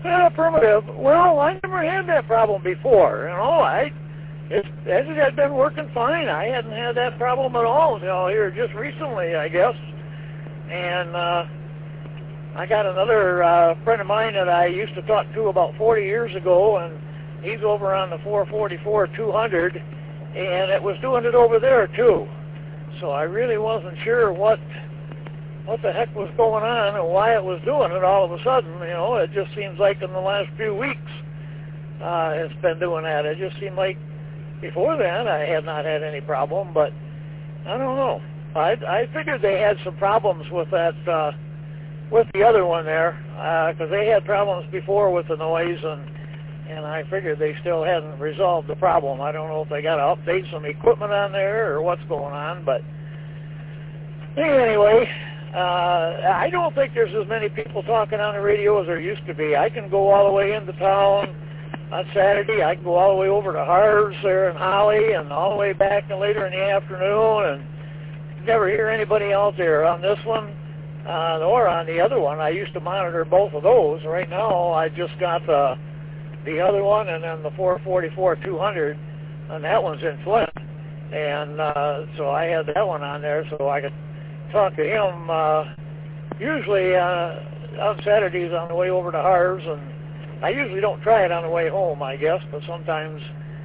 Affirmative. Well, I never had that problem before. It had been working fine. I hadn't had that problem at all until here just recently, I guess. And I got another friend of mine that I used to talk to about 40 years ago, and he's over on the 444-200, and it was doing it over there too. So I really wasn't sure what the heck was going on and why it was doing it all of a sudden. It just seems like in the last few weeks it's been doing that. It just seemed like before then I had not had any problem, but I don't know. I figured they had some problems with that, with the other one there, because they had problems before with the noise, and I figured they still hadn't resolved the problem. I don't know if they got to update some equipment on there or what's going on, but anyway, I don't think there's as many people talking on the radio as there used to be. I can go all the way into town on Saturday. I can go all the way over to Harves there in Holly and all the way back and later in the afternoon, and never hear anybody out there on this one or on the other one. I used to monitor both of those. Right now I just got the other one and then the 444-200, and that one's in Flint. And so I had that one on there so I could talk to him usually on Saturdays on the way over to Harves, and I usually don't try it on the way home, I guess, but sometimes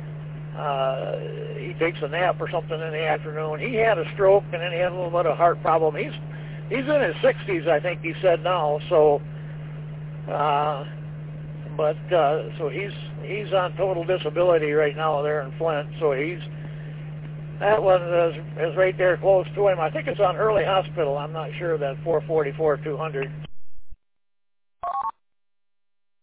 he takes a nap or something in the afternoon. He had a stroke, and then he had a little bit of heart problem. He's in his 60s, I think he said now. So, so he's on total disability right now there in Flint. So that one is right there close to him. I think it's on Early Hospital. I'm not sure that 444-200.